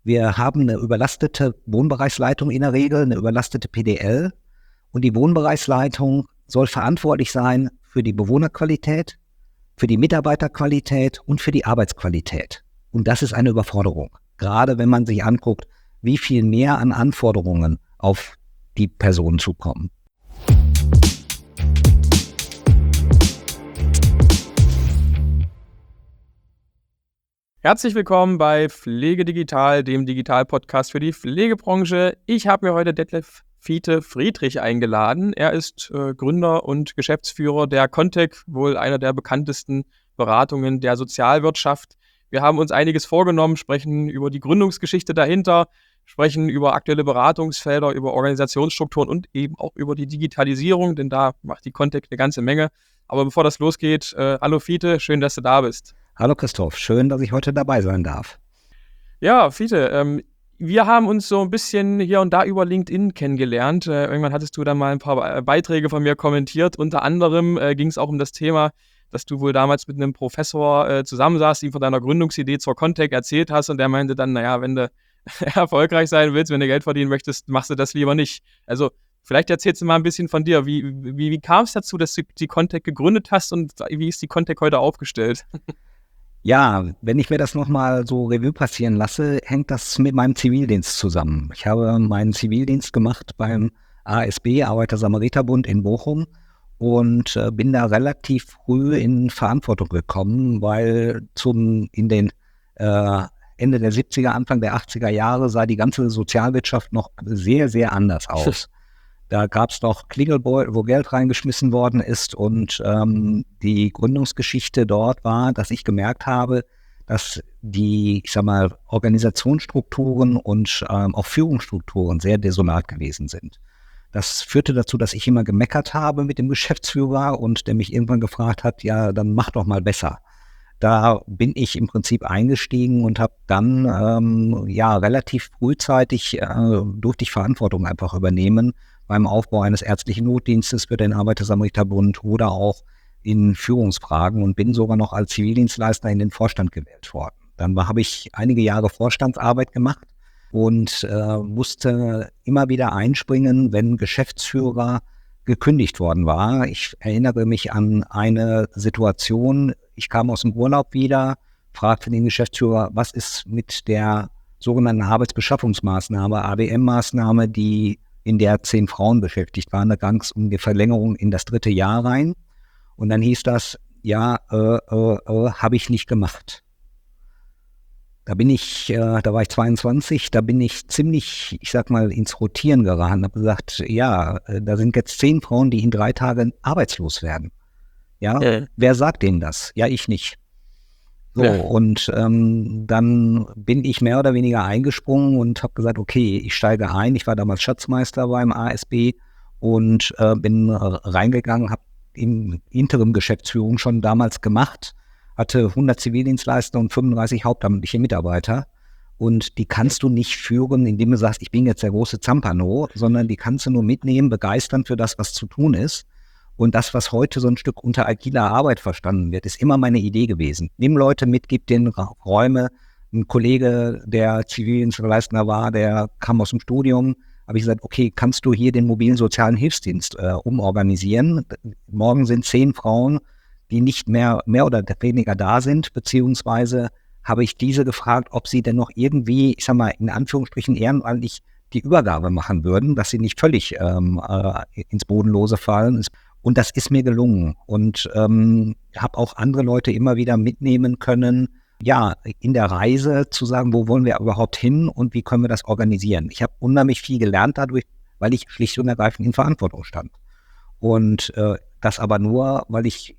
Wir haben eine überlastete Wohnbereichsleitung in der Regel, eine überlastete PDL. Und die Wohnbereichsleitung soll verantwortlich sein für die Bewohnerqualität, für die Mitarbeiterqualität und für die Arbeitsqualität. Und das ist eine Überforderung. Gerade wenn man sich anguckt, wie viel mehr an Anforderungen auf die Personen zukommen. Herzlich willkommen bei Pflege Digital, dem Digital-Podcast für die Pflegebranche. Ich habe mir heute Detlef Fiete-Friedrich eingeladen. Er ist Gründer und Geschäftsführer der ConTec, wohl einer der bekanntesten Beratungen der Sozialwirtschaft. Wir haben uns einiges vorgenommen, sprechen über die Gründungsgeschichte dahinter, sprechen über aktuelle Beratungsfelder, über Organisationsstrukturen und eben auch über die Digitalisierung, denn da macht die ConTec eine ganze Menge. Aber bevor das losgeht, hallo Fiete, schön, dass du da bist. Hallo Christoph, schön, dass ich heute dabei sein darf. Ja, Fiete, wir haben uns so ein bisschen hier und da über LinkedIn kennengelernt. Irgendwann hattest du dann mal ein paar Beiträge von mir kommentiert. Unter anderem ging es auch um das Thema, dass du wohl damals mit einem Professor zusammensaßt, ihm von deiner Gründungsidee zur ConTec erzählt hast und der meinte dann, naja, wenn du erfolgreich sein willst, wenn du Geld verdienen möchtest, machst du das lieber nicht. Also vielleicht erzählst du mal ein bisschen von dir. Wie kam es dazu, dass du die ConTec gegründet hast und wie ist die ConTec heute aufgestellt? Ja, wenn ich mir das nochmal so Revue passieren lasse, hängt das mit meinem Zivildienst zusammen. Ich habe meinen Zivildienst gemacht beim ASB, Arbeiter-Samariter-Bund in Bochum, und bin da relativ früh in Verantwortung gekommen, weil in den Ende der 70er, Anfang der 80er Jahre sah die ganze Sozialwirtschaft noch sehr, sehr anders aus. Da gab es noch Klingelbeutel, wo Geld reingeschmissen worden ist, und die Gründungsgeschichte dort war, dass ich gemerkt habe, dass die, Organisationsstrukturen und auch Führungsstrukturen sehr desolat gewesen sind. Das führte dazu, dass ich immer gemeckert habe mit dem Geschäftsführer und der mich irgendwann gefragt hat, ja, dann mach doch mal besser. Da bin ich im Prinzip eingestiegen und habe dann relativ frühzeitig durfte ich Verantwortung einfach übernehmen beim Aufbau eines ärztlichen Notdienstes für den Arbeiter-Samariter-Bund oder auch in Führungsfragen und bin sogar noch als Zivildienstleister in den Vorstand gewählt worden. Dann habe ich einige Jahre Vorstandsarbeit gemacht und musste immer wieder einspringen, wenn Geschäftsführer gekündigt worden war. Ich erinnere mich an eine Situation, ich kam aus dem Urlaub wieder, fragte den Geschäftsführer, was ist mit der sogenannten Arbeitsbeschaffungsmaßnahme, ABM-Maßnahme, in der 10 Frauen beschäftigt waren. Da ging es um die Verlängerung in das 3. Jahr rein. Und dann hieß das, habe ich nicht gemacht. Da war ich 22, da bin ich ziemlich, ins Rotieren geraten. Habe gesagt, da sind jetzt 10 Frauen, die in 3 Tagen arbeitslos werden. Ja, wer sagt denen das? Ja, ich nicht. So, ja. Und dann bin ich mehr oder weniger eingesprungen und habe gesagt, okay, ich steige ein. Ich war damals Schatzmeister beim ASB und bin reingegangen, habe Interim-Geschäftsführung schon damals gemacht, hatte 100 Zivildienstleister und 35 hauptamtliche Mitarbeiter. Und die kannst du nicht führen, indem du sagst, ich bin jetzt der große Zampano, sondern die kannst du nur mitnehmen, begeistern für das, was zu tun ist. Und das, was heute so ein Stück unter agiler Arbeit verstanden wird, ist immer meine Idee gewesen. Nimm Leute mit, gib denen Räume. Ein Kollege, der Zivildienstleister war, der kam aus dem Studium, habe ich gesagt, okay, kannst du hier den mobilen sozialen Hilfsdienst umorganisieren? Morgen sind 10 Frauen, die nicht mehr oder weniger da sind, beziehungsweise habe ich diese gefragt, ob sie denn noch irgendwie, in Anführungsstrichen ehrenamtlich die Übergabe machen würden, dass sie nicht völlig ins Bodenlose fallen. Und das ist mir gelungen und habe auch andere Leute immer wieder mitnehmen können, in der Reise zu sagen, wo wollen wir überhaupt hin und wie können wir das organisieren. Ich habe unheimlich viel gelernt dadurch, weil ich schlicht und ergreifend in Verantwortung stand. Und das aber nur, weil ich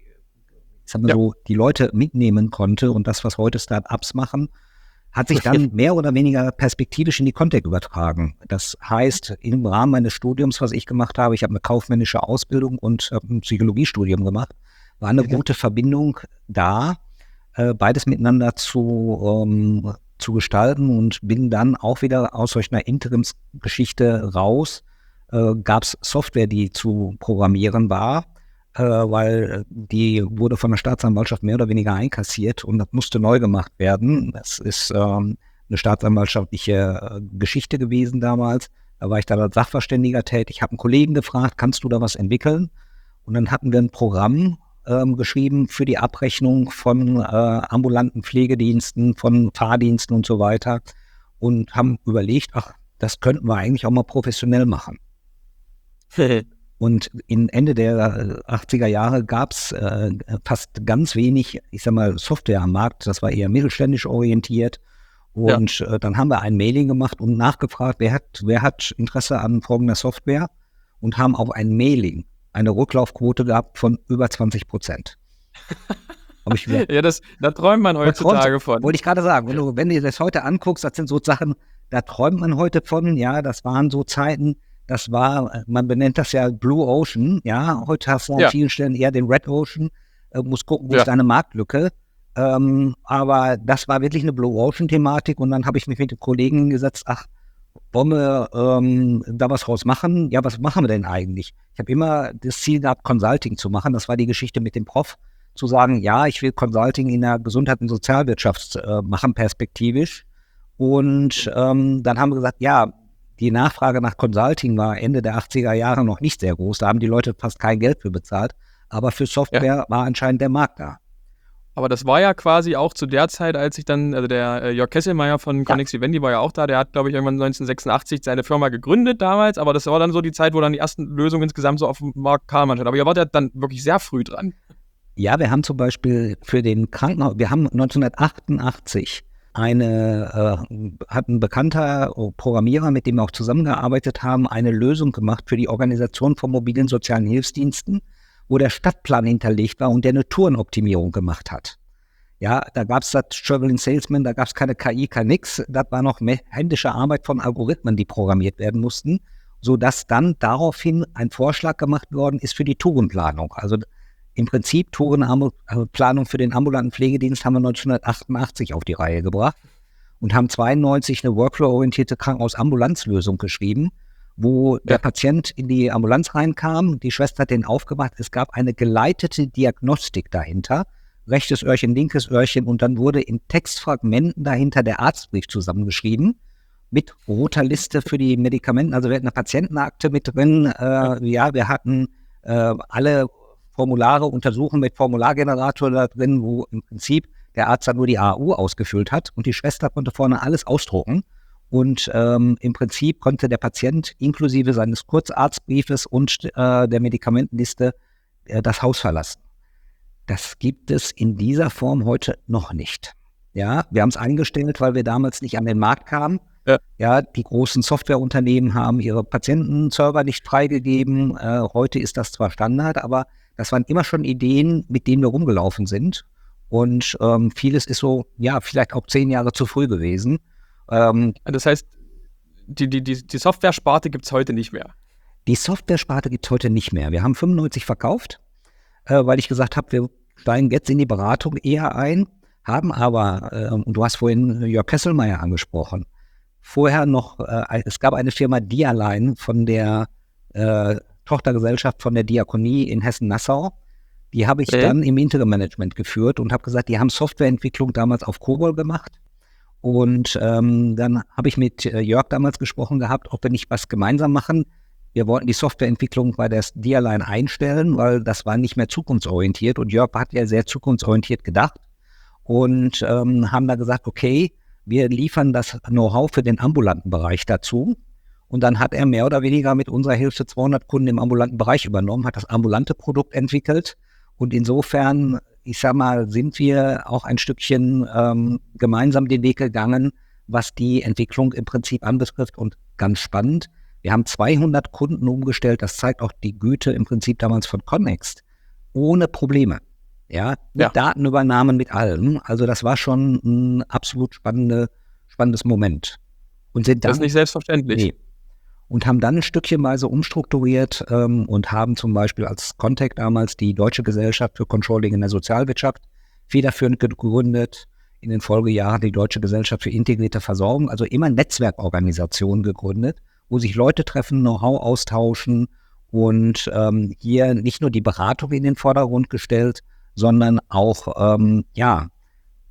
die Leute mitnehmen konnte und das, was heute Start-ups machen, hat sich dann mehr oder weniger perspektivisch in die ConTec übertragen. Das heißt, im Rahmen meines Studiums, was ich gemacht habe, ich habe eine kaufmännische Ausbildung und ein Psychologiestudium gemacht, war eine gute Verbindung da, beides miteinander zu gestalten und bin dann auch wieder aus solch einer Interimsgeschichte raus. Gab es Software, die zu programmieren war, weil die wurde von der Staatsanwaltschaft mehr oder weniger einkassiert und das musste neu gemacht werden. Das ist eine staatsanwaltschaftliche Geschichte gewesen damals. Da war ich dann als Sachverständiger tätig. Ich habe einen Kollegen gefragt, kannst du da was entwickeln? Und dann hatten wir ein Programm geschrieben für die Abrechnung von ambulanten Pflegediensten, von Fahrdiensten und so weiter und haben überlegt, ach, das könnten wir eigentlich auch mal professionell machen. Und Ende der 80er Jahre gab es fast ganz wenig, ich sag mal, Software am Markt. Das war eher mittelständisch orientiert. Und dann haben wir ein Mailing gemacht und nachgefragt, wer hat Interesse an folgender Software und haben auf ein Mailing eine Rücklaufquote gehabt von über 20%. Ja, da träumt man heutzutage von. Wollte ich gerade sagen, wenn du dir das heute anguckst, das sind so Sachen, da träumt man heute von. Ja, das waren so Zeiten, man benennt das ja Blue Ocean. Ja, heute hast du an vielen Stellen eher den Red Ocean. Musst gucken, wo ist deine Marktlücke. Aber das war wirklich eine Blue Ocean Thematik und dann habe ich mich mit den Kollegen gesetzt, ach, wollen wir da was draus machen? Ja, was machen wir denn eigentlich? Ich habe immer das Ziel gehabt, Consulting zu machen. Das war die Geschichte mit dem Prof, zu sagen, ja, ich will Consulting in der Gesundheit- und Sozialwirtschaft machen, perspektivisch. Und dann haben wir gesagt, ja, die Nachfrage nach Consulting war Ende der 80er Jahre noch nicht sehr groß. Da haben die Leute fast kein Geld für bezahlt. Aber für Software war anscheinend der Markt da. Aber das war ja quasi auch zu der Zeit, als ich dann, also der Jörg Kesselmeier von Connex Vivendi war ja auch da, der hat, glaube ich, irgendwann 1986 seine Firma gegründet damals, aber das war dann so die Zeit, wo dann die ersten Lösungen insgesamt so auf dem Markt kamen. Aber ihr wart ja dann wirklich sehr früh dran. Ja, wir haben zum Beispiel für den Krankenhaus, wir haben 1988 hat ein bekannter Programmierer, mit dem wir auch zusammengearbeitet haben, eine Lösung gemacht für die Organisation von mobilen sozialen Hilfsdiensten, wo der Stadtplan hinterlegt war und der eine Tourenoptimierung gemacht hat. Ja, da gab es das Traveling Salesman, da gab es keine KI, kein nix. Das war noch händische Arbeit von Algorithmen, die programmiert werden mussten, sodass dann daraufhin ein Vorschlag gemacht worden ist für die Tourenplanung. Also im Prinzip Tourenplanung für den ambulanten Pflegedienst haben wir 1988 auf die Reihe gebracht und haben 92 eine workflow-orientierte Krankenhausambulanzlösung geschrieben, wo der Patient in die Ambulanz reinkam, die Schwester hat den aufgemacht, es gab eine geleitete Diagnostik dahinter, rechtes Öhrchen, linkes Öhrchen und dann wurde in Textfragmenten dahinter der Arztbrief zusammengeschrieben mit roter Liste für die Medikamente, also wir hatten eine Patientenakte mit drin, wir hatten alle Formulare untersuchen mit Formulargenerator da drin, wo im Prinzip der Arzt dann nur die AU ausgefüllt hat und die Schwester konnte vorne alles ausdrucken. Und im Prinzip konnte der Patient inklusive seines Kurzarztbriefes und der Medikamentenliste das Haus verlassen. Das gibt es in dieser Form heute noch nicht. Ja, wir haben es eingestellt, weil wir damals nicht an den Markt kamen. Ja, die großen Softwareunternehmen haben ihre Patientenserver nicht freigegeben. Heute ist das zwar Standard, aber das waren immer schon Ideen, mit denen wir rumgelaufen sind. Und vieles ist so, ja, vielleicht auch 10 Jahre zu früh gewesen. Das heißt, die Software-Sparte gibt es heute nicht mehr? Die Software-Sparte gibt es heute nicht mehr. Wir haben 95 verkauft, weil ich gesagt habe, wir steigen jetzt in die Beratung eher ein, haben aber, und du hast vorhin Jörg Kesselmeier angesprochen, vorher noch, es gab eine Firma Dialine von der Tochtergesellschaft von der Diakonie in Hessen-Nassau. Die habe ich dann im Interim-Management geführt und habe gesagt, die haben Softwareentwicklung damals auf COBOL gemacht. Und dann habe ich mit Jörg damals gesprochen gehabt, ob wir nicht was gemeinsam machen. Wir wollten die Softwareentwicklung bei der Dialine einstellen, weil das war nicht mehr zukunftsorientiert. Und Jörg hat ja sehr zukunftsorientiert gedacht. Und haben da gesagt, okay, wir liefern das Know-how für den ambulanten Bereich dazu. Und dann hat er mehr oder weniger mit unserer Hilfe 200 Kunden im ambulanten Bereich übernommen, hat das ambulante Produkt entwickelt. Und insofern, ich sag mal, sind wir auch ein Stückchen gemeinsam den Weg gegangen, was die Entwicklung im Prinzip anbetrifft. Und ganz spannend, wir haben 200 Kunden umgestellt. Das zeigt auch die Güte im Prinzip damals von Connext. Ohne Probleme. Ja, mit Datenübernahmen, mit allem. Also das war schon ein absolut spannendes Moment. Und sind dann, das ist nicht selbstverständlich. Nee. Und haben dann stückchenweise umstrukturiert und haben zum Beispiel als Contact damals die Deutsche Gesellschaft für Controlling in der Sozialwirtschaft federführend gegründet. In den Folgejahren die Deutsche Gesellschaft für integrierte Versorgung, also immer Netzwerkorganisationen gegründet, wo sich Leute treffen, Know-how austauschen und hier nicht nur die Beratung in den Vordergrund gestellt, sondern auch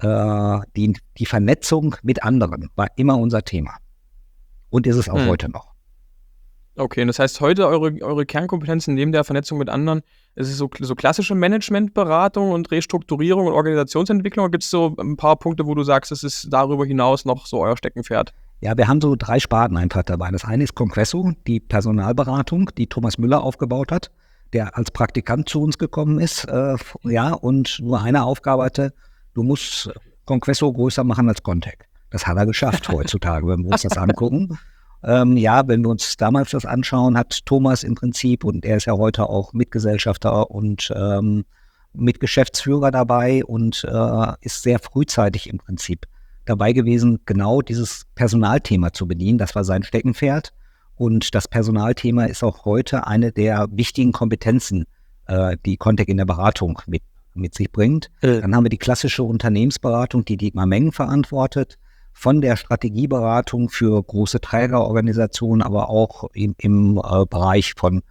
die Vernetzung mit anderen war immer unser Thema. Und ist es auch heute noch. Okay, und das heißt, heute eure Kernkompetenzen neben der Vernetzung mit anderen, ist es so klassische Managementberatung und Restrukturierung und Organisationsentwicklung? Oder gibt es so ein paar Punkte, wo du sagst, es ist darüber hinaus noch so euer Steckenpferd? Ja, wir haben so 3 Sparten einfach dabei. Das eine ist Conquesso, die Personalberatung, die Thomas Müller aufgebaut hat, der als Praktikant zu uns gekommen ist, und nur eine Aufgabe hatte: Du musst Conquesso größer machen als Contec. Das hat er geschafft heutzutage, wenn wir uns das angucken. Wenn wir uns damals das anschauen, hat Thomas im Prinzip, und er ist ja heute auch Mitgesellschafter und Mitgeschäftsführer dabei und ist sehr frühzeitig im Prinzip dabei gewesen, genau dieses Personalthema zu bedienen. Das war sein Steckenpferd. Und das Personalthema ist auch heute eine der wichtigen Kompetenzen, die Contec in der Beratung mit sich bringt. Dann haben wir die klassische Unternehmensberatung, die Dietmar Mengen verantwortet, von der Strategieberatung für große Trägerorganisationen, aber auch im Bereich von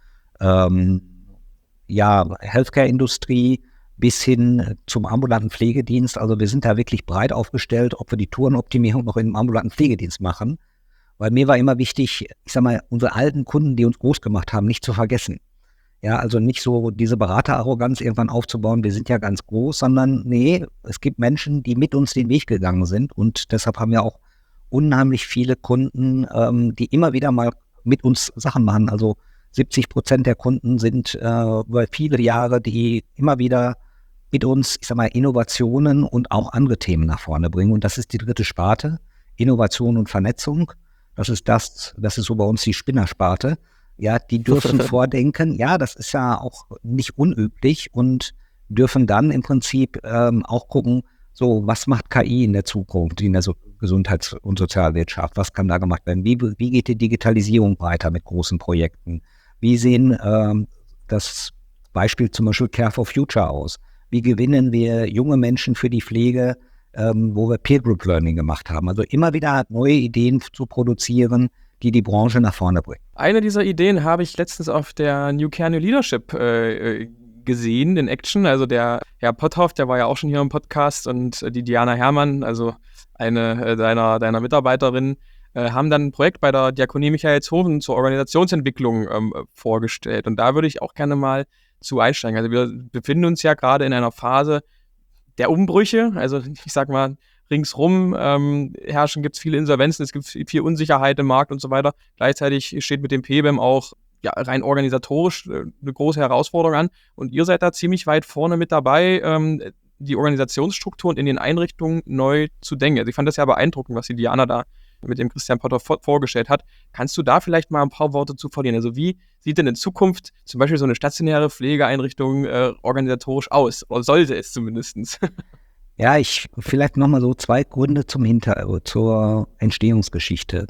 Healthcare-Industrie bis hin zum ambulanten Pflegedienst. Also wir sind da wirklich breit aufgestellt, ob wir die Tourenoptimierung noch im ambulanten Pflegedienst machen. Weil mir war immer wichtig, ich sag mal, unsere alten Kunden, die uns groß gemacht haben, nicht zu vergessen. Ja, also nicht so diese Beraterarroganz irgendwann aufzubauen, wir sind ja ganz groß, sondern nee, es gibt Menschen, die mit uns den Weg gegangen sind, und deshalb haben wir auch unheimlich viele Kunden, die immer wieder mal mit uns Sachen machen. Also 70% der Kunden sind über viele Jahre, die immer wieder mit uns, ich sag mal, Innovationen und auch andere Themen nach vorne bringen. Und das ist die 3. Sparte, Innovation und Vernetzung. Das ist so bei uns die Spinnersparte. Ja, die dürfen vordenken. Ja, das ist ja auch nicht unüblich, und dürfen dann im Prinzip auch gucken, so, was macht KI in der Zukunft, in der Gesundheits- und Sozialwirtschaft? Was kann da gemacht werden? Wie geht die Digitalisierung weiter mit großen Projekten? Wie sehen das Beispiel zum Beispiel Care for Future aus? Wie gewinnen wir junge Menschen für die Pflege, wo wir Peer Group Learning gemacht haben? Also immer wieder neue Ideen zu produzieren, die die Branche nach vorne bringen. Eine dieser Ideen habe ich letztens auf der New Care New Leadership gesehen, in Action. Also der Herr Potthoff, der war ja auch schon hier im Podcast, und die Diana Herrmann, also eine deiner Mitarbeiterinnen, haben dann ein Projekt bei der Diakonie Michaelshofen zur Organisationsentwicklung vorgestellt. Und da würde ich auch gerne mal zu einsteigen. Also wir befinden uns ja gerade in einer Phase der Umbrüche. Also ich sag mal, ringsrum gibt es viele Insolvenzen, es gibt viel Unsicherheit im Markt und so weiter. Gleichzeitig steht mit dem PBEM auch rein organisatorisch eine große Herausforderung an. Und ihr seid da ziemlich weit vorne mit dabei, die Organisationsstrukturen in den Einrichtungen neu zu denken. Also ich fand das ja beeindruckend, was die Diana da mit dem Christian Potter vorgestellt hat. Kannst du da vielleicht mal ein paar Worte zu verlieren? Also wie sieht denn in Zukunft zum Beispiel so eine stationäre Pflegeeinrichtung organisatorisch aus? Oder sollte es zumindest? Ja, vielleicht nochmal so 2 Gründe zur Entstehungsgeschichte.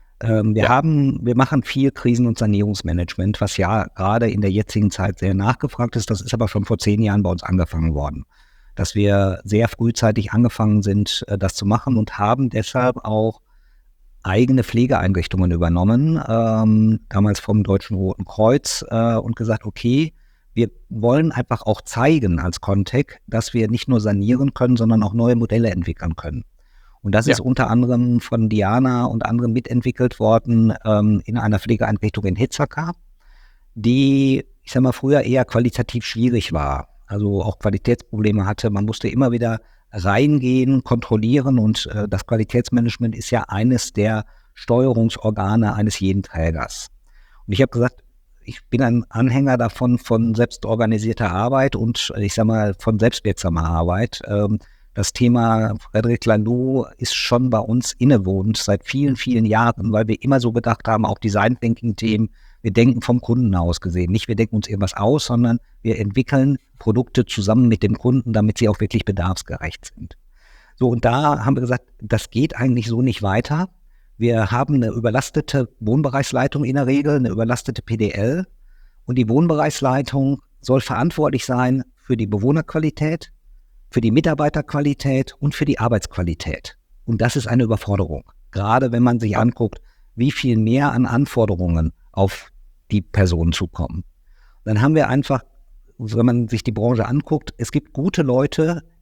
Wir machen viel Krisen- und Sanierungsmanagement, was ja gerade in der jetzigen Zeit sehr nachgefragt ist. Das ist aber schon vor 10 Jahren bei uns angefangen worden, dass wir sehr frühzeitig angefangen sind, das zu machen, und haben deshalb auch eigene Pflegeeinrichtungen übernommen, damals vom Deutschen Roten Kreuz, und gesagt, okay, wir wollen einfach auch zeigen als Contec, dass wir nicht nur sanieren können, sondern auch neue Modelle entwickeln können. Und das ist unter anderem von Diana und anderen mitentwickelt worden in einer Pflegeeinrichtung in Hitzacker, die, ich sag mal, früher eher qualitativ schwierig war, also auch Qualitätsprobleme hatte. Man musste immer wieder reingehen, kontrollieren, und das Qualitätsmanagement ist ja eines der Steuerungsorgane eines jeden Trägers. Und ich habe gesagt, ich bin ein Anhänger davon, von selbstorganisierter Arbeit und ich sag mal von selbstwirksamer Arbeit. Das Thema Frédéric Lanoux ist schon bei uns innewohnend seit vielen, vielen Jahren, weil wir immer so gedacht haben, auch Design Thinking Themen, wir denken vom Kunden aus gesehen. Nicht wir denken uns irgendwas aus, sondern wir entwickeln Produkte zusammen mit dem Kunden, damit sie auch wirklich bedarfsgerecht sind. So, und da haben wir gesagt, das geht eigentlich so nicht weiter. Wir haben eine überlastete Wohnbereichsleitung in der Regel, eine überlastete PDL, und die Wohnbereichsleitung soll verantwortlich sein für die Bewohnerqualität, für die Mitarbeiterqualität und für die Arbeitsqualität. Und das ist eine Überforderung. Gerade wenn man sich anguckt, wie viel mehr an Anforderungen auf die Personen zukommen. Dann haben wir einfach, wenn man sich die Branche anguckt, es gibt gute Leute,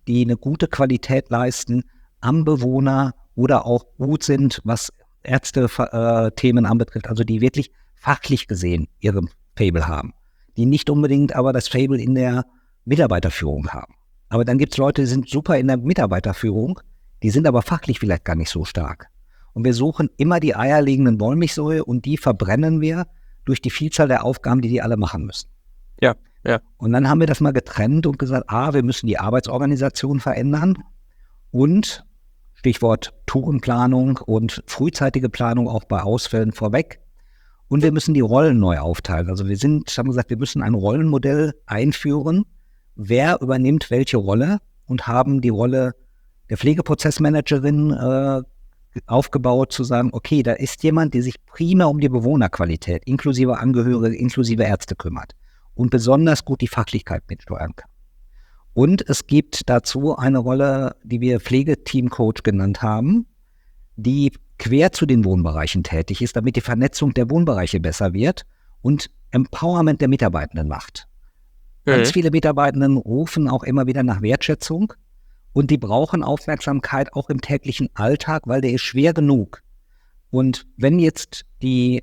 die eine gute Qualität leisten am Bewohner oder auch gut sind, was Ärzte-Themen anbetrifft, also die wirklich fachlich gesehen ihre Faible haben, die nicht unbedingt aber das Faible in der Mitarbeiterführung haben. Aber dann gibt es Leute, die sind super in der Mitarbeiterführung, die sind aber fachlich vielleicht gar nicht so stark. Und wir suchen immer die eierlegenden Wollmilchsäue und die verbrennen wir durch die Vielzahl der Aufgaben, die alle machen müssen. Ja. Und dann haben wir das mal getrennt und gesagt, wir müssen die Arbeitsorganisation verändern und Stichwort Tourenplanung und frühzeitige Planung auch bei Ausfällen vorweg. Und wir müssen die Rollen neu aufteilen. Also wir haben gesagt, wir müssen ein Rollenmodell einführen. Wer übernimmt welche Rolle und haben die Rolle der Pflegeprozessmanagerin aufgebaut, zu sagen, okay, da ist jemand, der sich primär um die Bewohnerqualität, inklusive Angehörige, inklusive Ärzte kümmert und besonders gut die Fachlichkeit mitsteuern kann. Und es gibt dazu eine Rolle, die wir Pflegeteamcoach genannt haben, die quer zu den Wohnbereichen tätig ist, damit die Vernetzung der Wohnbereiche besser wird und Empowerment der Mitarbeitenden macht. Ganz viele Mitarbeitenden rufen auch immer wieder nach Wertschätzung und die brauchen Aufmerksamkeit auch im täglichen Alltag, weil der ist schwer genug. Und wenn jetzt die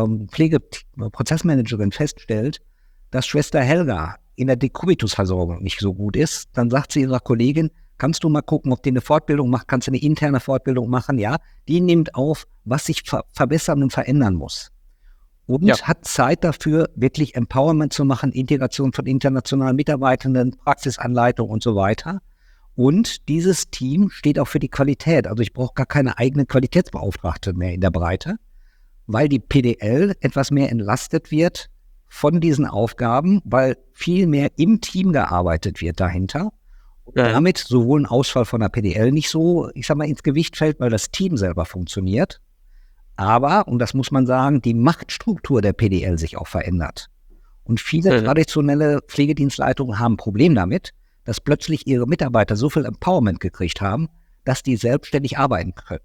Pflegeprozessmanagerin feststellt, dass Schwester Helga in der Dekubitusversorgung nicht so gut ist, dann sagt sie ihrer Kollegin, kannst du mal gucken, ob die eine Fortbildung macht, kannst du eine interne Fortbildung machen, ja, die nimmt auf, was sich verbessern und verändern muss. Und hat Zeit dafür, wirklich Empowerment zu machen, Integration von internationalen Mitarbeitenden, Praxisanleitung und so weiter. Und dieses Team steht auch für die Qualität. Also ich brauche gar keine eigene Qualitätsbeauftragte mehr in der Breite, weil die PDL etwas mehr entlastet wird von diesen Aufgaben, weil viel mehr im Team gearbeitet wird dahinter. Damit sowohl ein Ausfall von der PDL nicht so, ins Gewicht fällt, weil das Team selber funktioniert. Aber, und das muss man sagen, die Machtstruktur der PDL sich auch verändert. Und viele traditionelle Pflegedienstleitungen haben ein Problem damit, dass plötzlich ihre Mitarbeiter so viel Empowerment gekriegt haben, dass die selbstständig arbeiten können.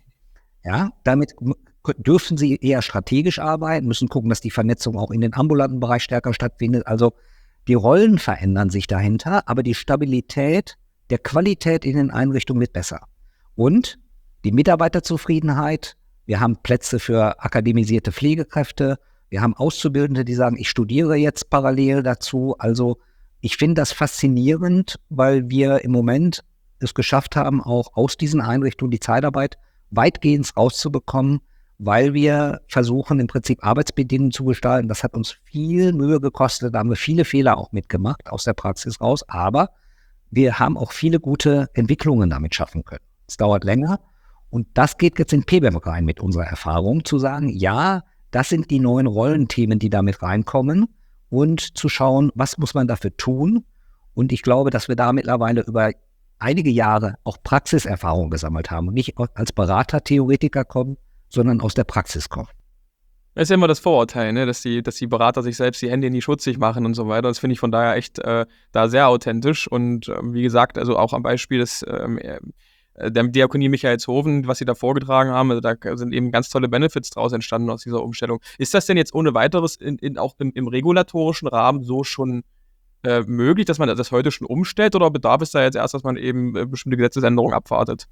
Ja, damit dürfen sie eher strategisch arbeiten, müssen gucken, dass die Vernetzung auch in den ambulanten Bereich stärker stattfindet. Also die Rollen verändern sich dahinter, aber die Stabilität der Qualität in den Einrichtungen wird besser. Und die Mitarbeiterzufriedenheit, wir haben Plätze für akademisierte Pflegekräfte, wir haben Auszubildende, die sagen, ich studiere jetzt parallel dazu. Also ich finde das faszinierend, weil wir im Moment es geschafft haben, auch aus diesen Einrichtungen die Zeitarbeit weitgehend rauszubekommen, weil wir versuchen, im Prinzip Arbeitsbedingungen zu gestalten. Das hat uns viel Mühe gekostet, da haben wir viele Fehler auch mitgemacht, aus der Praxis raus, aber wir haben auch viele gute Entwicklungen damit schaffen können. Es dauert länger und das geht jetzt in PBEM rein mit unserer Erfahrung, zu sagen, ja, das sind die neuen Rollenthemen, die damit reinkommen und zu schauen, was muss man dafür tun. Und ich glaube, dass wir da mittlerweile über einige Jahre auch Praxiserfahrung gesammelt haben und nicht als Berater, Theoretiker kommen, sondern aus der Praxis kommen. Das ist ja immer das Vorurteil, ne? dass die Berater sich selbst die Hände in die schutzig machen und so weiter. Das finde ich von daher echt da sehr authentisch. Und wie gesagt, also auch am Beispiel des der Diakonie Michaelshofen, was sie da vorgetragen haben, also da sind eben ganz tolle Benefits draus entstanden aus dieser Umstellung. Ist das denn jetzt ohne weiteres auch im regulatorischen Rahmen so schon möglich, dass man das heute schon umstellt, oder bedarf es da jetzt erst, dass man eben bestimmte Gesetzesänderungen abwartet?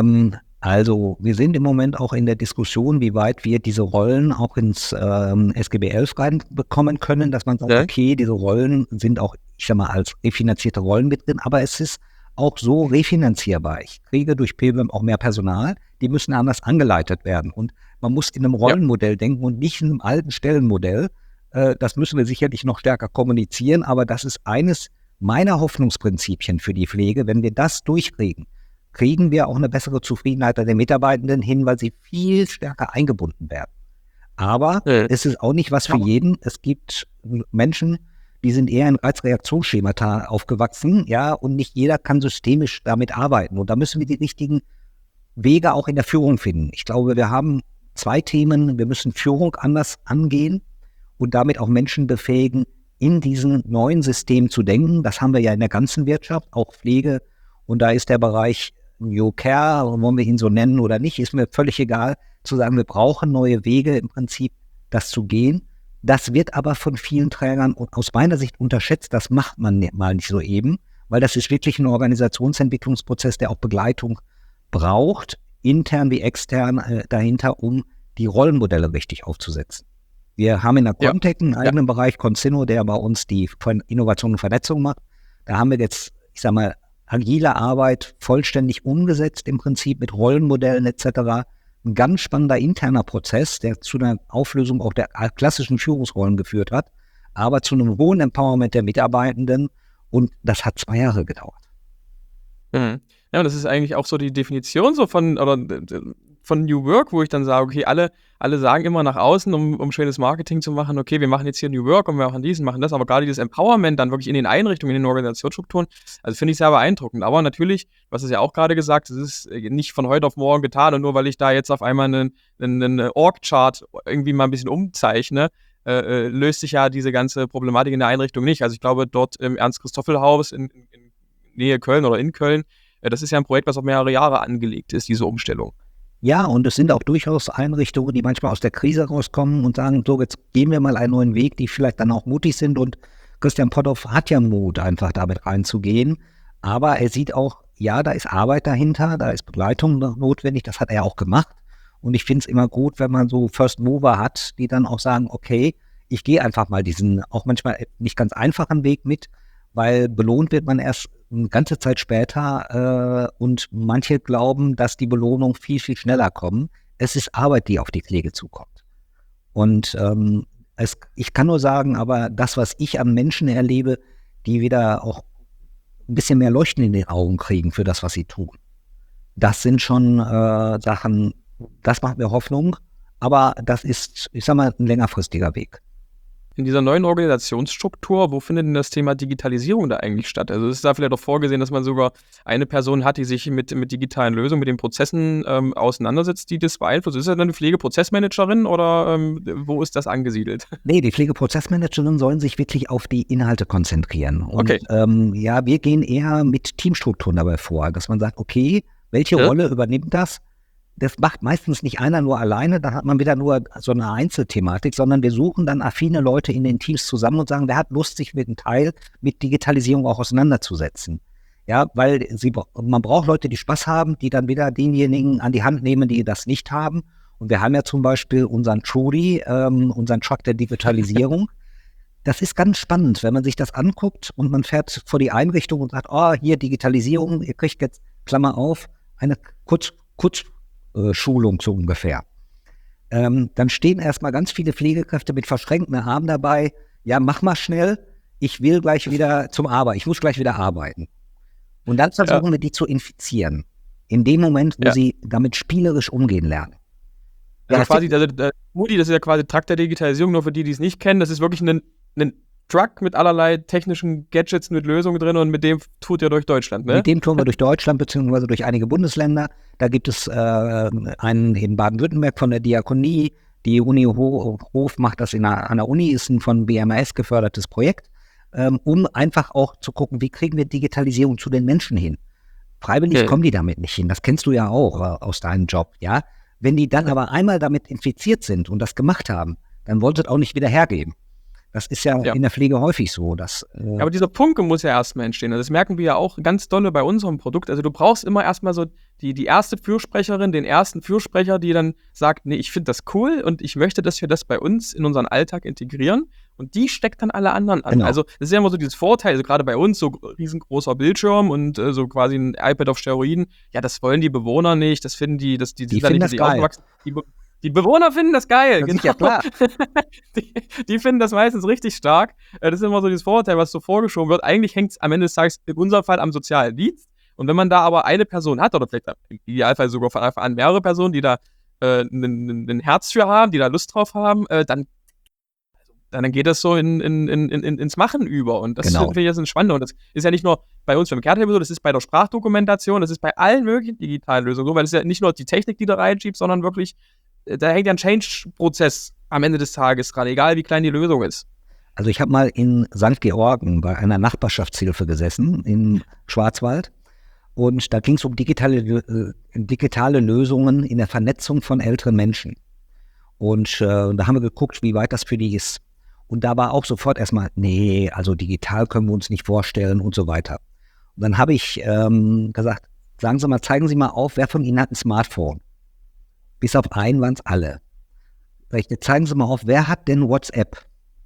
Also wir sind im Moment auch in der Diskussion, wie weit wir diese Rollen auch ins SGB 11 reinbekommen können, dass man sagt, okay, diese Rollen sind auch, als refinanzierte Rollen mit drin, aber es ist auch so refinanzierbar. Ich kriege durch PBEM auch mehr Personal, die müssen anders angeleitet werden. Und man muss in einem Rollenmodell denken und nicht in einem alten Stellenmodell. Das müssen wir sicherlich noch stärker kommunizieren, aber das ist eines meiner Hoffnungsprinzipien für die Pflege. Wenn wir das durchkriegen, kriegen wir auch eine bessere Zufriedenheit der Mitarbeitenden hin, weil sie viel stärker eingebunden werden. Aber es ist auch nicht was für jeden. Es gibt Menschen, die sind eher in Reizreaktionsschemata aufgewachsen, ja, und nicht jeder kann systemisch damit arbeiten. Und da müssen wir die richtigen Wege auch in der Führung finden. Ich glaube, wir haben 2 Themen. Wir müssen Führung anders angehen und damit auch Menschen befähigen, in diesem neuen System zu denken. Das haben wir ja in der ganzen Wirtschaft, auch Pflege. Und da ist der Bereich New Care, wollen wir ihn so nennen oder nicht, ist mir völlig egal, zu sagen, wir brauchen neue Wege im Prinzip, das zu gehen. Das wird aber von vielen Trägern aus meiner Sicht unterschätzt. Das macht man mal nicht so eben, weil das ist wirklich ein Organisationsentwicklungsprozess, der auch Begleitung braucht, intern wie extern dahinter, um die Rollenmodelle richtig aufzusetzen. Wir haben in der Contech einen eigenen Bereich, Consinno, der bei uns die Innovation und Vernetzung macht. Da haben wir jetzt, ich sag mal, agile Arbeit vollständig umgesetzt, im Prinzip mit Rollenmodellen etc. Ein ganz spannender interner Prozess, der zu einer Auflösung auch der klassischen Führungsrollen geführt hat, aber zu einem hohen Empowerment der Mitarbeitenden, und das hat 2 Jahre gedauert. Mhm. Ja, und das ist eigentlich auch so die Definition so von New Work, wo ich dann sage, okay, alle sagen immer nach außen, um schönes Marketing zu machen, okay, wir machen jetzt hier New Work und wir machen dies und machen das, aber gerade dieses Empowerment dann wirklich in den Einrichtungen, in den Organisationsstrukturen, also finde ich sehr beeindruckend. Aber natürlich, was ist ja auch gerade gesagt, es ist nicht von heute auf morgen getan, und nur weil ich da jetzt auf einmal einen Org-Chart irgendwie mal ein bisschen umzeichne, löst sich ja diese ganze Problematik in der Einrichtung nicht. Also ich glaube, dort im Ernst-Christoffel-Haus in Nähe Köln oder in Köln, das ist ja ein Projekt, was auf mehrere Jahre angelegt ist, diese Umstellung. Ja, und es sind auch durchaus Einrichtungen, die manchmal aus der Krise rauskommen und sagen, so, jetzt gehen wir mal einen neuen Weg, die vielleicht dann auch mutig sind. Und Christian Potthoff hat ja Mut, einfach damit reinzugehen. Aber er sieht auch, ja, da ist Arbeit dahinter, da ist Begleitung notwendig, das hat er auch gemacht. Und ich finde es immer gut, wenn man so First Mover hat, die dann auch sagen, okay, ich gehe einfach mal diesen auch manchmal nicht ganz einfachen Weg mit, weil belohnt wird man erst eine ganze Zeit später und manche glauben, dass die Belohnung viel, viel schneller kommt. Es ist Arbeit, die auf die Pflege zukommt. Und ich kann nur sagen, aber das, was ich an Menschen erlebe, die wieder auch ein bisschen mehr Leuchten in den Augen kriegen für das, was sie tun, das sind schon Sachen, das macht mir Hoffnung, aber das ist, ich sag mal, ein längerfristiger Weg. In dieser neuen Organisationsstruktur, wo findet denn das Thema Digitalisierung da eigentlich statt? Also ist da vielleicht auch vorgesehen, dass man sogar eine Person hat, die sich mit digitalen Lösungen, mit den Prozessen auseinandersetzt, die das beeinflusst? Ist das dann eine Pflegeprozessmanagerin oder wo ist das angesiedelt? Nee, die Pflegeprozessmanagerinnen sollen sich wirklich auf die Inhalte konzentrieren. Und Okay. ja, wir gehen eher mit Teamstrukturen dabei vor, dass man sagt, okay, welche Rolle übernimmt das? Das macht meistens nicht einer nur alleine, dann hat man wieder nur so eine Einzelthematik, sondern wir suchen dann affine Leute in den Teams zusammen und sagen, wer hat Lust, sich mit einem Teil mit Digitalisierung auch auseinanderzusetzen. Ja, weil man braucht Leute, die Spaß haben, die dann wieder denjenigen an die Hand nehmen, die das nicht haben. Und wir haben ja zum Beispiel unseren Trudy, unseren Truck der Digitalisierung. Das ist ganz spannend, wenn man sich das anguckt und man fährt vor die Einrichtung und sagt, oh, hier Digitalisierung, ihr kriegt jetzt, Klammer auf, eine Kurzschulung so ungefähr. Dann stehen erstmal ganz viele Pflegekräfte mit verschränkten Armen dabei. Ja, mach mal schnell, ich will gleich wieder ich muss gleich wieder arbeiten. Und dann versuchen wir, die zu infizieren. In dem Moment, wo sie damit spielerisch umgehen lernen. Also quasi, der Moody, das ist ja quasi Truck der Digitalisierung, nur für die, die es nicht kennen. Das ist wirklich ein Truck mit allerlei technischen Gadgets, mit Lösungen drin, und mit dem turt ihr durch Deutschland, ne? Mit dem touren wir durch Deutschland beziehungsweise durch einige Bundesländer. Da gibt es einen in Baden-Württemberg von der Diakonie. Die Uni Hof macht das an der Uni, ist ein von BMAS gefördertes Projekt, um einfach auch zu gucken, wie kriegen wir Digitalisierung zu den Menschen hin. Freiwillig kommen die damit nicht hin, das kennst du ja auch aus deinem Job, ja. Wenn die dann aber einmal damit infiziert sind und das gemacht haben, dann wollt ihr auch nicht wieder hergeben. Das ist ja in der Pflege häufig so. Aber dieser Funke muss ja erstmal entstehen. Also das merken wir ja auch ganz dolle bei unserem Produkt. Also du brauchst immer erstmal so die erste Fürsprecherin, den ersten Fürsprecher, die dann sagt, nee, ich finde das cool und ich möchte, dass wir das bei uns in unseren Alltag integrieren. Und die steckt dann alle anderen an. Genau. Also das ist ja immer so dieses Vorteil, also gerade bei uns, so riesengroßer Bildschirm und so quasi ein iPad auf Steroiden. Ja, das wollen die Bewohner nicht, das finden die finden das geil. Die Bewohner finden das geil, das ist ja klar. Die finden das meistens richtig stark. Das ist immer so dieses Vorurteil, was so vorgeschoben wird. Eigentlich hängt es am Ende des Tages in unserem Fall am sozialen Dienst. Und wenn man da aber eine Person hat, oder vielleicht im Idealfall sogar von Anfang an mehrere Personen, die da ein Herz für haben, die da Lust drauf haben, dann geht das so ins Machen über. Und das finde ich jetzt spannend. Und das ist ja nicht nur bei uns beim Care-Table so, das ist bei der Sprachdokumentation, das ist bei allen möglichen digitalen Lösungen so, weil es ja nicht nur die Technik, die da reinschiebt, sondern wirklich, da hängt ja ein Change-Prozess am Ende des Tages dran, egal wie klein die Lösung ist. Also ich habe mal in St. Georgen bei einer Nachbarschaftshilfe gesessen, im Schwarzwald. Und da ging es um digitale Lösungen in der Vernetzung von älteren Menschen. Und da haben wir geguckt, wie weit das für die ist. Und da war auch sofort erstmal, nee, also digital können wir uns nicht vorstellen und so weiter. Und dann habe ich gesagt, sagen Sie mal, zeigen Sie mal auf, wer von Ihnen hat ein Smartphone? Bis auf einen waren es alle. Sag ich, zeigen Sie mal auf, wer hat denn WhatsApp?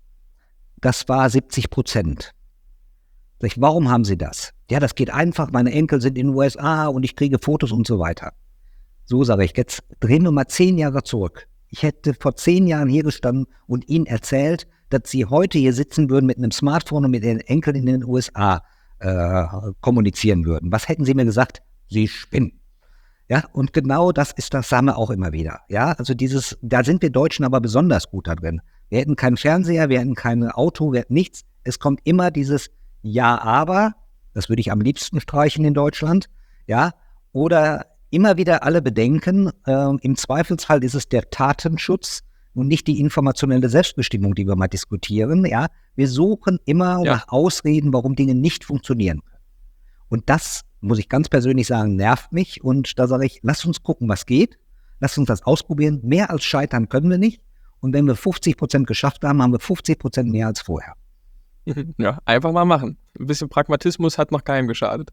Das war 70%. Sag ich, warum haben Sie das? Ja, das geht einfach, meine Enkel sind in den USA und ich kriege Fotos und so weiter. So sage ich, jetzt drehen wir mal 10 Jahre zurück. Ich hätte vor 10 Jahren hier gestanden und Ihnen erzählt, dass Sie heute hier sitzen würden mit einem Smartphone und mit Ihren Enkeln in den USA kommunizieren würden. Was hätten Sie mir gesagt? Sie spinnen. Ja, und genau das sagen wir auch immer wieder. Ja, also da sind wir Deutschen aber besonders gut da drin. Wir hätten keinen Fernseher, wir hätten kein Auto, wir hätten nichts. Es kommt immer dieses Ja, aber, das würde ich am liebsten streichen in Deutschland, ja, oder immer wieder alle bedenken, im Zweifelsfall ist es der Tatenschutz und nicht die informationelle Selbstbestimmung, die wir mal diskutieren, ja. Wir suchen immer nach Ausreden, warum Dinge nicht funktionieren können. Und das, muss ich ganz persönlich sagen, nervt mich. Und da sage ich, lass uns gucken, was geht. Lass uns das ausprobieren. Mehr als scheitern können wir nicht. Und wenn wir 50% geschafft haben, haben wir 50% mehr als vorher. Ja, einfach mal machen. Ein bisschen Pragmatismus hat noch keinem geschadet.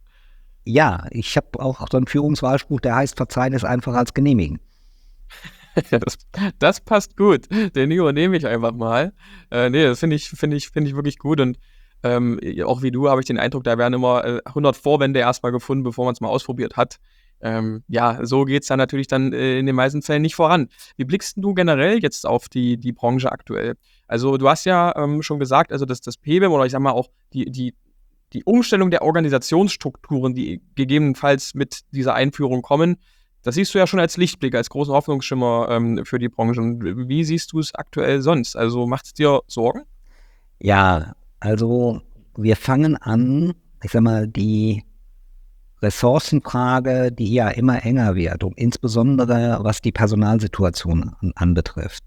Ja, ich habe auch so einen Führungswahlspruch, der heißt, verzeihen ist einfacher als genehmigen. Ja, das passt gut. Den übernehme ich einfach mal. Das finde ich wirklich gut. Und auch wie du habe ich den Eindruck, da werden immer 100 Vorwände erstmal gefunden, bevor man es mal ausprobiert hat. So geht es dann natürlich dann in den meisten Fällen nicht voran. Wie blickst du generell jetzt auf die Branche aktuell? Also du hast ja schon gesagt, also das PBIM oder ich sag mal auch die Umstellung der Organisationsstrukturen, die gegebenenfalls mit dieser Einführung kommen, das siehst du ja schon als Lichtblick, als großen Hoffnungsschimmer für die Branche. Und wie siehst du es aktuell sonst? Also macht es dir Sorgen? Ja, also wir fangen an, ich sag mal, die Ressourcenfrage, die ja immer enger wird und insbesondere was die Personalsituation anbetrifft,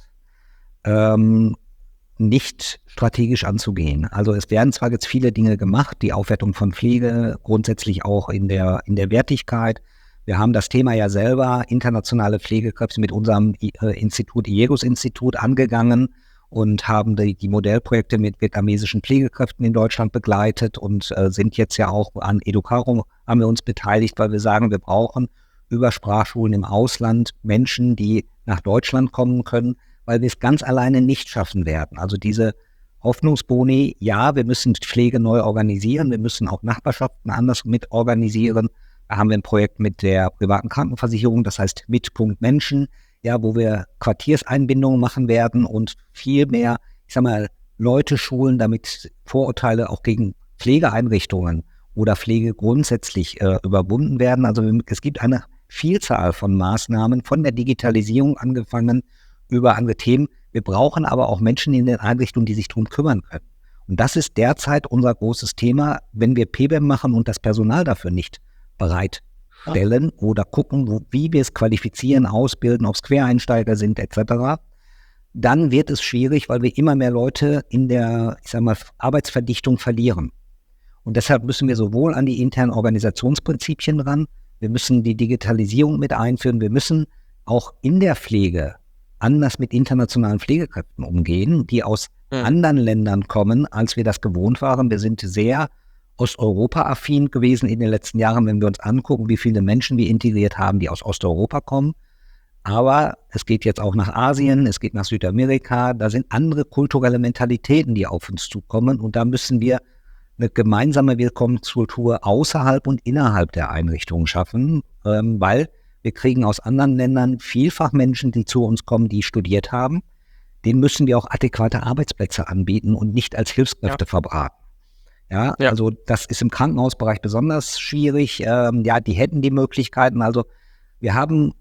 nicht strategisch anzugehen. Also es werden zwar jetzt viele Dinge gemacht, die Aufwertung von Pflege, grundsätzlich auch in der Wertigkeit. Wir haben das Thema ja selber, internationale Pflegekräfte mit unserem Institut, IEGOS-Institut, angegangen und haben die Modellprojekte mit vietnamesischen Pflegekräften in Deutschland begleitet und sind jetzt ja auch an Educarum, haben wir uns beteiligt, weil wir sagen, wir brauchen über Sprachschulen im Ausland Menschen, die nach Deutschland kommen können, weil wir es ganz alleine nicht schaffen werden. Also diese Hoffnungsboni, ja, wir müssen Pflege neu organisieren, wir müssen auch Nachbarschaften anders mit organisieren. Da haben wir ein Projekt mit der privaten Krankenversicherung, das heißt Mitpunkt Menschen, ja, wo wir Quartierseinbindungen machen werden und viel mehr, ich sag mal, Leute schulen, damit Vorurteile auch gegen Pflegeeinrichtungen oder Pflege grundsätzlich überwunden werden. Also es gibt eine Vielzahl von Maßnahmen, von der Digitalisierung angefangen über andere Themen. Wir brauchen aber auch Menschen in den Einrichtungen, die sich darum kümmern können. Und das ist derzeit unser großes Thema, wenn wir PBIM machen und das Personal dafür nicht bereitstellen oder gucken, wie wir es qualifizieren, ausbilden, ob es Quereinsteiger sind etc., dann wird es schwierig, weil wir immer mehr Leute in der, ich sag mal, Arbeitsverdichtung verlieren. Und deshalb müssen wir sowohl an die internen Organisationsprinzipien ran, wir müssen die Digitalisierung mit einführen, wir müssen auch in der Pflege anders mit internationalen Pflegekräften umgehen, die aus anderen Ländern kommen, als wir das gewohnt waren. Wir sind sehr Osteuropa-affin gewesen in den letzten Jahren, wenn wir uns angucken, wie viele Menschen wir integriert haben, die aus Osteuropa kommen. Aber es geht jetzt auch nach Asien, es geht nach Südamerika. Da sind andere kulturelle Mentalitäten, die auf uns zukommen. Und da müssen wir eine gemeinsame Willkommenskultur außerhalb und innerhalb der Einrichtungen schaffen, weil wir kriegen aus anderen Ländern vielfach Menschen, die zu uns kommen, die studiert haben. Denen müssen wir auch adäquate Arbeitsplätze anbieten und nicht als Hilfskräfte verbraten. Ja, also das ist im Krankenhausbereich besonders schwierig. Die hätten die Möglichkeiten. Also wir haben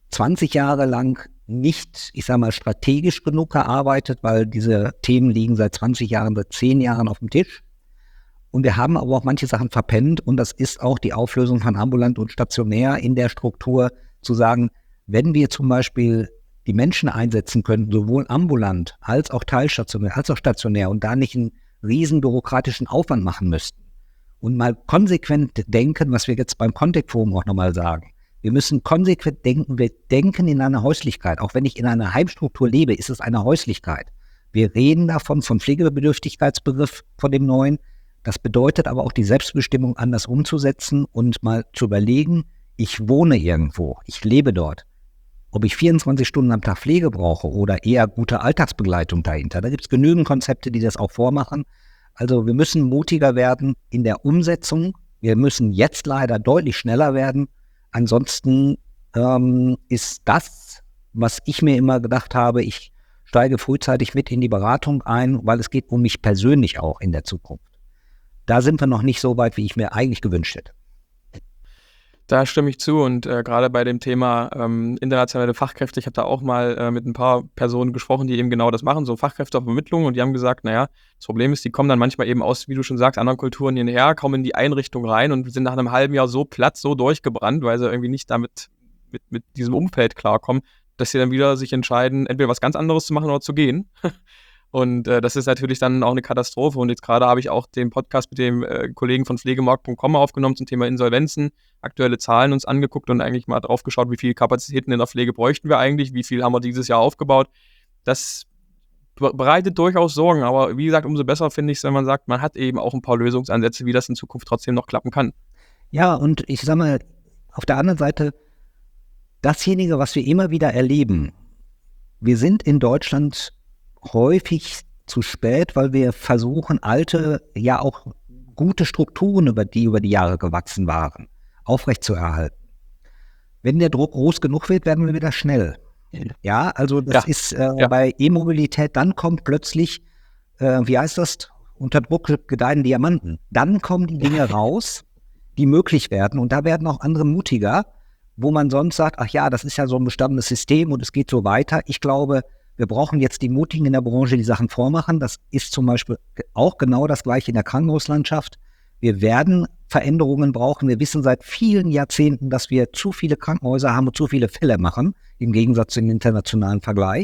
20 Jahre lang nicht, ich sage mal, strategisch genug gearbeitet, weil diese Themen liegen seit 20 Jahren, seit 10 Jahren auf dem Tisch. Und wir haben aber auch manche Sachen verpennt und das ist auch die Auflösung von ambulant und stationär in der Struktur, zu sagen, wenn wir zum Beispiel die Menschen einsetzen könnten, sowohl ambulant als auch teilstationär, als auch stationär und da nicht einen riesen bürokratischen Aufwand machen müssten und mal konsequent denken, was wir jetzt beim Contact Forum auch nochmal sagen. Wir müssen konsequent denken, wir denken in einer Häuslichkeit. Auch wenn ich in einer Heimstruktur lebe, ist es eine Häuslichkeit. Wir reden davon, vom Pflegebedürftigkeitsbegriff, von dem neuen. Das bedeutet aber auch die Selbstbestimmung anders umzusetzen und mal zu überlegen, ich wohne irgendwo, ich lebe dort. Ob ich 24 Stunden am Tag Pflege brauche oder eher gute Alltagsbegleitung dahinter. Da gibt es genügend Konzepte, die das auch vormachen. Also wir müssen mutiger werden in der Umsetzung. Wir müssen jetzt leider deutlich schneller werden. Ansonsten ist das, was ich mir immer gedacht habe, ich steige frühzeitig mit in die Beratung ein, weil es geht um mich persönlich auch in der Zukunft. Da sind wir noch nicht so weit, wie ich mir eigentlich gewünscht hätte. Da stimme ich zu und gerade bei dem Thema internationale Fachkräfte, ich habe da auch mal mit ein paar Personen gesprochen, die eben genau das machen, so Fachkräftevermittlung, und die haben gesagt, naja, das Problem ist, die kommen dann manchmal eben aus, wie du schon sagst, anderen Kulturen hierher, kommen in die Einrichtung rein und sind nach einem halben Jahr so platt, so durchgebrannt, weil sie irgendwie nicht damit mit diesem Umfeld klarkommen, dass sie dann wieder sich entscheiden, entweder was ganz anderes zu machen oder zu gehen. Und das ist natürlich dann auch eine Katastrophe. Und jetzt gerade habe ich auch den Podcast mit dem Kollegen von pflegemarkt.com aufgenommen zum Thema Insolvenzen, aktuelle Zahlen uns angeguckt und eigentlich mal drauf geschaut, wie viele Kapazitäten in der Pflege bräuchten wir eigentlich, wie viel haben wir dieses Jahr aufgebaut. Das bereitet durchaus Sorgen, aber wie gesagt, umso besser finde ich es, wenn man sagt, man hat eben auch ein paar Lösungsansätze, wie das in Zukunft trotzdem noch klappen kann. Ja, und ich sage mal, auf der anderen Seite, dasjenige, was wir immer wieder erleben, wir sind in Deutschland häufig zu spät, weil wir versuchen, alte, ja auch gute Strukturen, über die Jahre gewachsen waren, aufrechtzuerhalten. Wenn der Druck groß genug wird, werden wir wieder schnell. Ja, also das ist bei E-Mobilität, dann kommt plötzlich, wie heißt das, unter Druck gedeihen Diamanten. Dann kommen die Dinge raus, die möglich werden, und da werden auch andere mutiger, wo man sonst sagt, ach ja, das ist ja so ein bestandenes System und es geht so weiter. Ich glaube, wir brauchen jetzt die Mutigen in der Branche, die Sachen vormachen. Das ist zum Beispiel auch genau das Gleiche in der Krankenhauslandschaft. Wir werden Veränderungen brauchen. Wir wissen seit vielen Jahrzehnten, dass wir zu viele Krankenhäuser haben und zu viele Fälle machen, im Gegensatz zum internationalen Vergleich.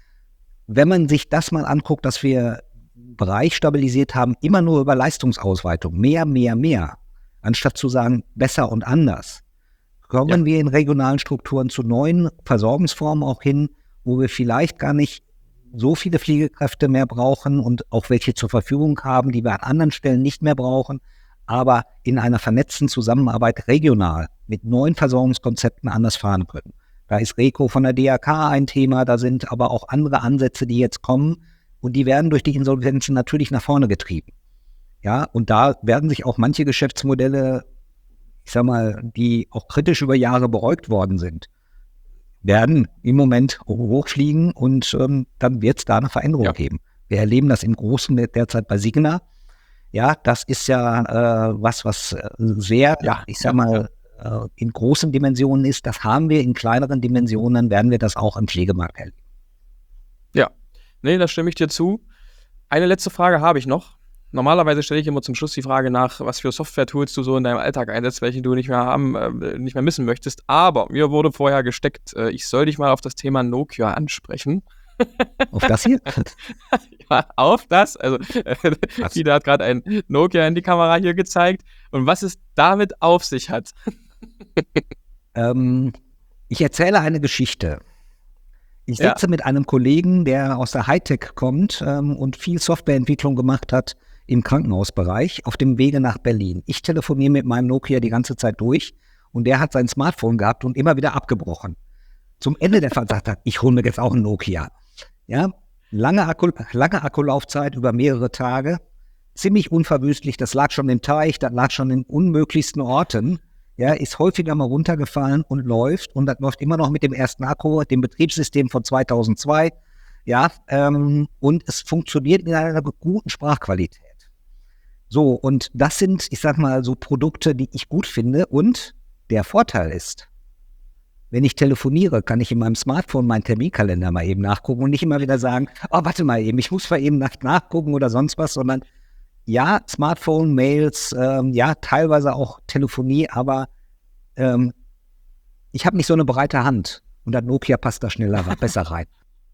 Wenn man sich das mal anguckt, dass wir einen Bereich stabilisiert haben, immer nur über Leistungsausweitung, mehr, anstatt zu sagen, besser und anders, kommen wir in regionalen Strukturen zu neuen Versorgungsformen auch hin, wo wir vielleicht gar nicht so viele Pflegekräfte mehr brauchen und auch welche zur Verfügung haben, die wir an anderen Stellen nicht mehr brauchen, aber in einer vernetzten Zusammenarbeit regional mit neuen Versorgungskonzepten anders fahren können. Da ist Reco von der DRK ein Thema, da sind aber auch andere Ansätze, die jetzt kommen, und die werden durch die Insolvenzen natürlich nach vorne getrieben. Ja, und da werden sich auch manche Geschäftsmodelle, ich sag mal, die auch kritisch über Jahre beäugt worden sind, werden im Moment hochfliegen, und dann wird es da eine Veränderung geben. Wir erleben das im Großen derzeit bei Signa. Ja, das ist ja was sehr, ich sag mal, in großen Dimensionen ist. Das haben wir in kleineren Dimensionen, werden wir das auch im Pflegemarkt erleben. Ja, nee, da stimme ich dir zu. Eine letzte Frage habe ich noch. Normalerweise stelle ich immer zum Schluss die Frage nach, was für Software-Tools du so in deinem Alltag einsetzt, welche du nicht mehr missen möchtest. Aber mir wurde vorher gesteckt, ich soll dich mal auf das Thema Nokia ansprechen. Auf das hier? Ja, auf das. Also, Fiete hat gerade ein Nokia in die Kamera hier gezeigt. Und was es damit auf sich hat. Ich erzähle eine Geschichte. Ich sitze mit einem Kollegen, der aus der Hightech kommt und viel Softwareentwicklung gemacht hat im Krankenhausbereich, auf dem Wege nach Berlin. Ich telefoniere mit meinem Nokia die ganze Zeit durch, und der hat sein Smartphone gehabt und immer wieder abgebrochen. Zum Ende der Fahrt sagt er, ich hole mir jetzt auch ein Nokia. Ja, lange Akkulaufzeit über mehrere Tage, ziemlich unverwüstlich, das lag schon im Teich, das lag schon in unmöglichsten Orten. Ja, ist häufiger mal runtergefallen und läuft, und das läuft immer noch mit dem ersten Akku, dem Betriebssystem von 2002. Ja, und es funktioniert in einer guten Sprachqualität. So, und das sind, ich sag mal, so Produkte, die ich gut finde, und der Vorteil ist, wenn ich telefoniere, kann ich in meinem Smartphone meinen Terminkalender mal eben nachgucken und nicht immer wieder sagen, oh, warte mal eben, ich muss mal eben nachgucken oder sonst was, sondern ja, Smartphone, Mails, ja, teilweise auch Telefonie, aber ich habe nicht so eine breite Hand, und das Nokia passt da besser rein.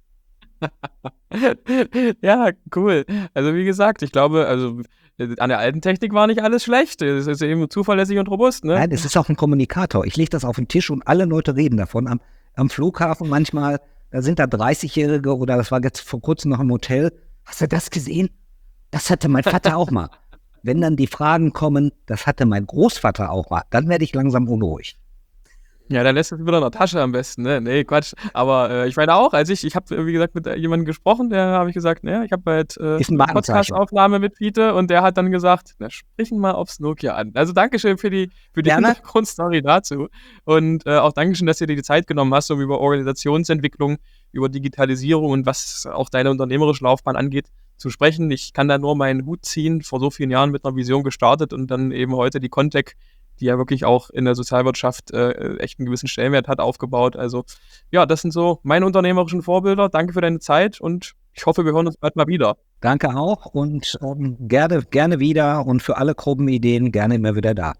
Ja, cool. Also wie gesagt, ich glaube, an der alten Technik war nicht alles schlecht. Es ist eben zuverlässig und robust, ne? Nein, es ist auch ein Kommunikator. Ich lege das auf den Tisch und alle Leute reden davon. Am Flughafen manchmal, da sind da 30-Jährige, oder das war jetzt vor kurzem noch im Hotel. Hast du das gesehen? Das hatte mein Vater auch mal. wenn dann die Fragen kommen, das hatte mein Großvater auch mal, dann werde ich langsam unruhig. Ja, dann lässt es wieder in der Tasche am besten, ne? Nee, Quatsch. Aber ich meine auch, ich habe, wie gesagt, mit jemandem gesprochen, der habe ich gesagt, naja, ich habe halt Ist ein eine Markenzeichen. Podcast-Aufnahme mit Fiete und der hat dann gesagt, na, sprich ihn mal aufs Nokia an. Also Dankeschön für die Gerne. Hintergrundstory dazu. Und auch Dankeschön, dass du dir die Zeit genommen hast, um über Organisationsentwicklung, über Digitalisierung und was auch deine unternehmerische Laufbahn angeht, zu sprechen. Ich kann da nur meinen Hut ziehen, vor so vielen Jahren mit einer Vision gestartet und dann eben heute die Contec, die ja wirklich auch in der Sozialwirtschaft echt einen gewissen Stellenwert hat, aufgebaut. Also ja, das sind so meine unternehmerischen Vorbilder. Danke für deine Zeit und ich hoffe, wir hören uns bald mal wieder. Danke auch und gerne wieder und für alle groben Ideen gerne immer wieder da.